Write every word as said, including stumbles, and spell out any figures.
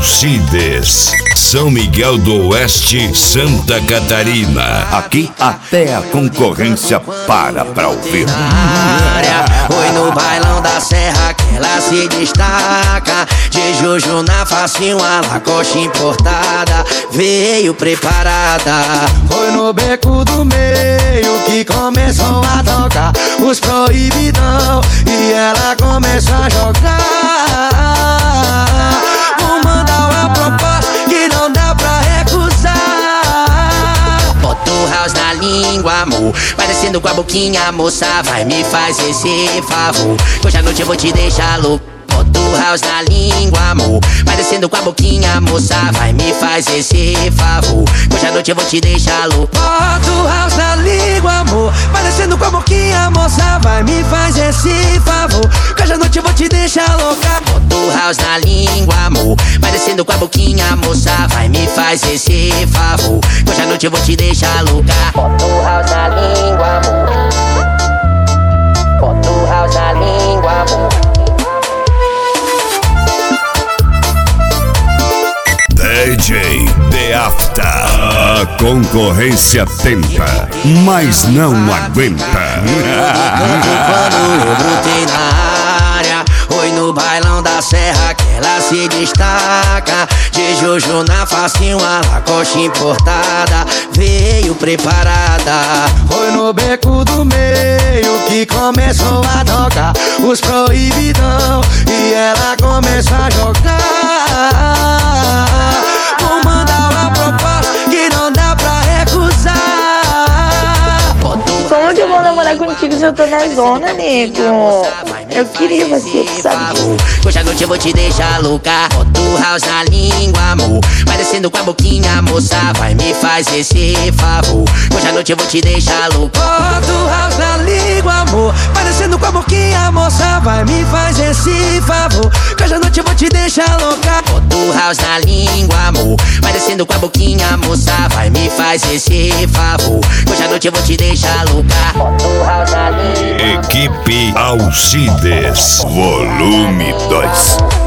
Alcides, São Miguel do Oeste, Santa Catarina. Aqui até a concorrência para pra ouvir. Foi no bailão da Serra que ela se destaca. De Juju na face, uma lacoste importada. Veio preparada. Foi no beco do meio que começou a tocar os proibidão e ela começou a jogar. Vou mandar uma proposta que não dá pra recusar. Bota o house na língua, amor, vai descendo com a boquinha, moça, vai me faz esse favor, que hoje à noite eu vou te deixar louco. Bota o house na língua, amor, vai descendo com a boquinha, moça, vai me faz esse favor, que hoje à noite eu vou te deixar louco. Bota o house na língua, amor, vai descendo com a boquinha, moça, vai me faz esse favor, que hoje à noite eu vou te deixar louca. Bota o house na língua, amor, vai descendo com a boquinha, moça, vai me faz esse favor, que hoje à noite eu vou te deixar louca. Bota o house na língua, amor, bota o house na língua, amor. D J The After. A concorrência tenta, mas não aguenta. Quando eu brotei na área, foi no bailão da Serra que ela se destaca. De Juju na face, uma lacoste importada. Veio preparada. Foi no beco do meio que começou a tocar os proibidão e ela começou a jogar. Vou mandar uma proposta que não dá pra recusar. Como que eu vou namorar contigo se eu tô na zona, nego? Eu queria você, tu sabe. Hoje à noite eu vou te deixar louca. Bota o house na língua, amor, vai descendo com a boquinha, moça, vai me faz esse favor, hoje à noite eu vou te deixar louca. Bota o house na língua, amor, vai descendo com a boquinha, moça, vai me faz esse favor, que hoje à noite eu vou te deixar louca. Bota o house na língua, amor, vai descendo com a boquinha, moça, vai me faz esse favor, que hoje à noite eu vou te deixar louca. Bota o house na língua. Equipe Alcides, volume dois.